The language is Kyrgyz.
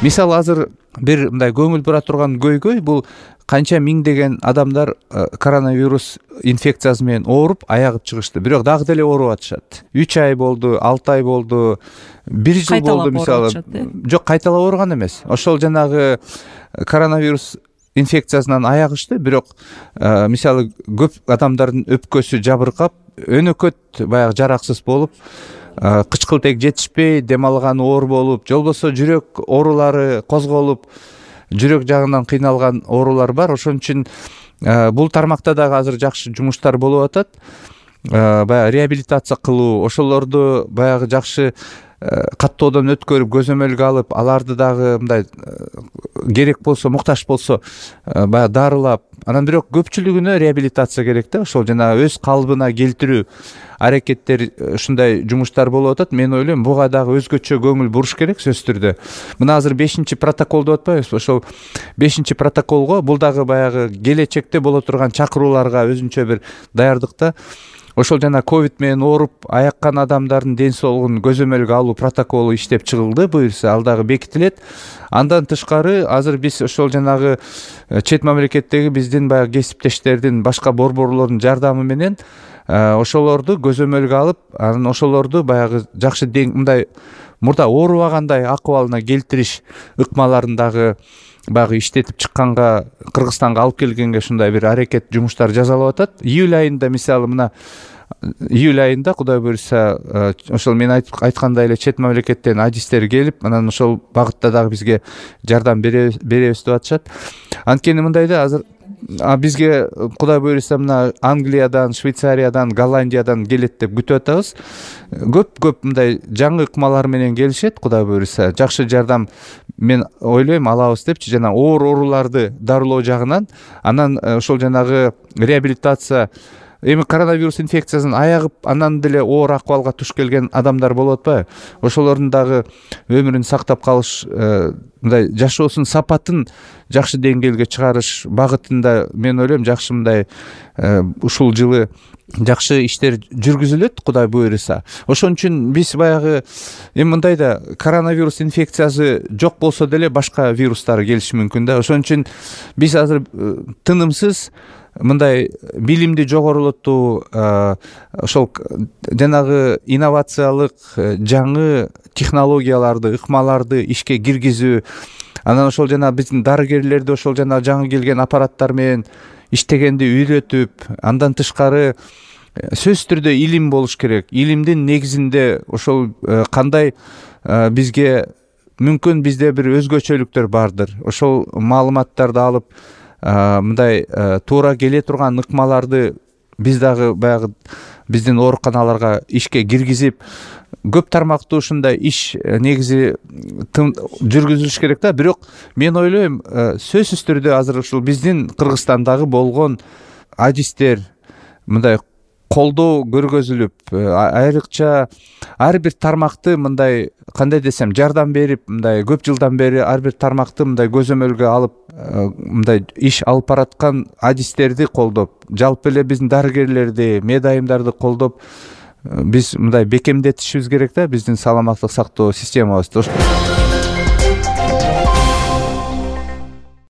Мисалы азыр бир мындай көңүл бура турган көйгөй бул канча миңдеген адамдар коронавирус инфекциясы менен ооруп аягып чыгышты, бирок дагы деле ооруп атышат. 3 ай болду, 6 ай болду, 1 жыл болду мисалы. Жок, кайталап ооруган эмес. Ошол жанагы коронавирус инфекциясынан аягышты, бирок мисалы көп адамдардын өпкөсү жабыркап, өнөкөт баягы жараксыз болуп, кычкылтек жетишпей, дем алган оор болуп, же болбосо жүрөк оорулары козголуп, жүрөк жагынан кыйналган оорулар бар. Ошон үчүн бул тармакта дагы азыр жакшы жумуштар болуп атат. Баягы реабилитация кылуу, ошолорду баягы жакшы каттоодон өткөрүп, көзөмөлгө алып, аларды дагы мындай керек болсо, муктаж болсо баягы дарылап, анан бирок көпчүлүгүнө реабилитация керек да, ошол жана өз калыбына келтирүү аракеттер, ушундай жумуштар болуп атат. Мен ойлойм, буга дагы өзгөчө көңүл буруш керек сөзсүз түрдө. Мына азыр 5-протокол деп атпайбызбы? Ошол 5-протоколго бул дагы баягы келечекте боло турган чакырууларга өзүнчө бир даярдыкта. Ошол жана ковид менен ооруп аяккан адамдардын ден соолугун көзөмөлгө алуу протоколу иштеп чыгылды, буюрса ал дагы бекитилет. Андан тышкары азыр биз ошол жанагы чет мамлекеттеги биздин баягы кесиптештердин, башка борборлордун жардамы менен ошолорду көзөмөлгө алып, анан ошолорду баягы жакшы мындай мурда оорубагандай акыбалына келтириш ыкмаларын дагы баягы иштетип чыкканга, Кыргызстанга алып келгенге ушундай бир аракет жумуштар жасалып атат. Июль айында мисалы мына июль айында Кудай буйрса ошол мен айткандай эле чет мамлекеттен адистер келип, анан ошол багытта дагы бизге жардам беребиз деп атышат. Анткени мындай да азыр бизге Кудай буйрса мына Англиядан, Швейцариядан, Голландиядан келет деп күтүп атабыз. Көп мындай жаңы ыкмалар менен келишет, Кудай буйрса. Жакшы жардам мен ойлойм алабыз депчи, жана оор ооруларды дарылоо жагынан, анан ошол жанагы реабилитация, эми коронавирус инфекциясынан аягып, анан деле оор акыбалга туш келген адамдар болуп атпайбы? Ошолордун дагы өмүрүн сактап калыш, мындай жашоосунун сапатын жакшы деңгээлге чыгарыш багытында мен ойлойм жакшы мындай ушул жылы жакшы иштер жүргүзүлөт, Кудай буйрса. Ошон үчүн биз баягы эми мындай да коронавирус инфекциясы жок болсо деле башка вирустар келиши мүмкүн да. Ошон үчүн биз азыр тынымсыз мындай билимди жогорулотуу, ошол жанагы инновациялык жаңы технологияларды, ыкмаларды ишке киргизүү, анан ошол жана биздин дарыгерлерди ошол жана жаңы келген аппараттар менен иштегенди үйрөтүп, андан тышкары сөзсүз түрдө илим болуш керек. Илимдин негизинде ошол кандай бизге мүмкүн бизде бир өзгөчөлүктөр бардыр. Ошол маалыматтарды алып, мындай туура келе турган ыкмаларды биз дагы баягы биздин ооруканаларга ишке киргизип, көп тармактуу ушундай иш негизи жүргүзүлүш керек да. Бирок мен ойлойм, сөзсүз түрдө азыр ушул биздин Кыргызстандагы болгон адистер мындай колдоо көргөзүлүп, айрыкча ар бир тармакты мындай кандай десем жардам берип, мындай көп жылдан бери ар бир тармакты мындай көзөмөлгө алып, мындай иш алып бараткан адистерди колдоп, жалпы эле биздин дарыгерлерди, медайымдарды колдоп, биз мындай бекемдетишибиз керек да биздин саламаттык сактоо системабызды.